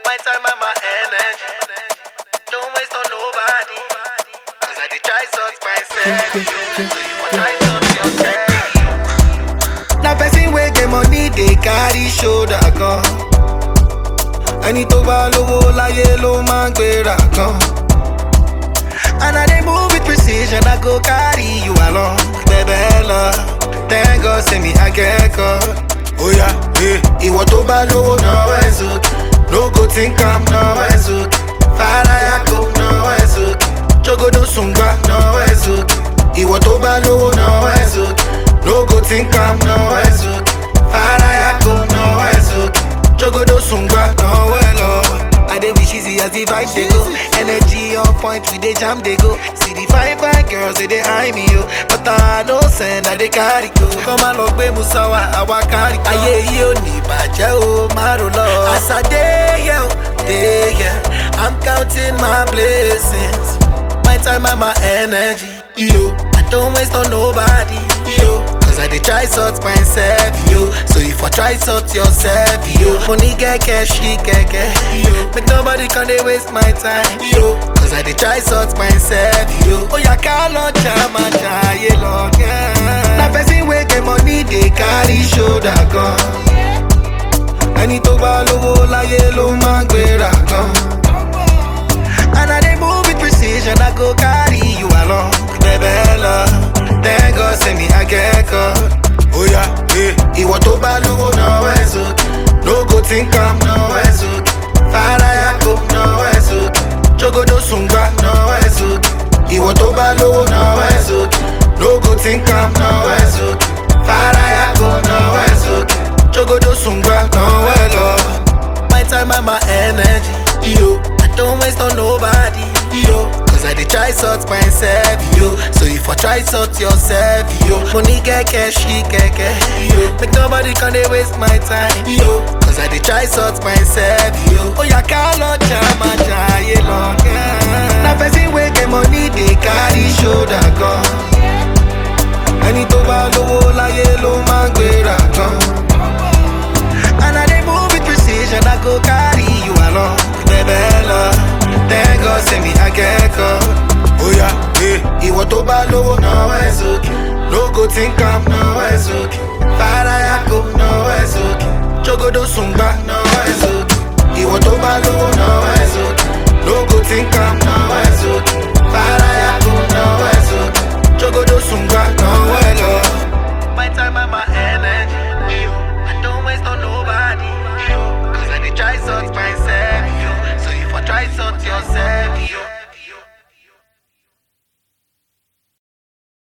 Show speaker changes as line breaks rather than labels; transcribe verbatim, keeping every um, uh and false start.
My time and my energy. Don't waste on nobody. Cause I did try sort myself. So you want try sort yourself. Now person wey get money they carry shoulder gun. Ẹni tó bá lówó láyé ló máa ń gbéra gan. And I dey move with precision, I go carry you along. Baby love, thank God say me I get caught. Oh yeah, hey. Ìwọ tó bá lówó náwó ẹ̀ sókè. No go think I'm náwó ẹ̀ sókè. Farayako náwó ẹ̀ sókè. Jogodo sungba náwó ẹ̀ sókè. Ìwọ tó bá lówó náwó ẹ̀ sókè. No go think I'm náwó ẹ̀ sókè. Farayako náwó ẹ̀ sókè. Jogodo sungba náwó ẹ̀ lọ́wọ́. I dey wish easy as the vibe they go. Energy on point, we dey jam they go. See the fine fine girls they dey eye me yo, but I no send I dey carry go. Come on, log be musawa, awa carry go. Aye yo ni baje o maro lo. As I dey yo, dey yeah, I'm counting my blessings. My time and my energy, yo. I don't waste on nobody, yo. I dey try sort myself, yo. So if I try sort yourself, yo. Money get cash, she get cash, yo. But nobody can they waste my time, yo. Cause I dey try sort myself, yo. Oh ya cannot chama chaye long, yeah. Na person wey get money they carry shoulder gun. Ẹni tó bá lówó láyé ló máa ń gbéra gan. And I dey move with precision, I go carry you along, baby love. Thank God say me I get caught. Oh yeah, hey. Ìwọ tó bá lówó náwó ẹ̀ sókè. No go think I'm náwó ẹ̀ sókè. Farayako náwó ẹ̀ sókè. Jogodo sungba náwó ẹ̀ sókè. Ìwọ tó bá lówó náwó ẹ̀ sókè. No go think I'm náwó ẹ̀ sókè. Farayako náwó ẹ̀ sókè. Jogodo sungba náwó ẹ̀ lọ́wọ́. My time and my energy, yo. I don't waste on nobody, yo. Cause I dey try sort myself, yo. So if I try sort yourself, yo. Money get cash, she get cash, yo. Make nobody can they waste my time, yo. Cause I dey try sort myself, yo. Oh ya cannot chama chaye long, yeah. Na person wey get money they carry shoulder gun. Ẹni tó bá lówó láyé ló máa ń gbéra gan. And I dey move with precision, I go carry you along, baby love. Thank God say me I get caught. Oh yeah, hey. Ìwọ tó bá lówó náwó ẹ̀ sókè. No go think I'm náwó ẹ̀ sókè. Farayako náwó ẹ̀ sókè. Jogodo sungba náwó ẹ̀ sókè. Ìwọ tó bá lówó náwó ẹ̀ sókè. No go think I'm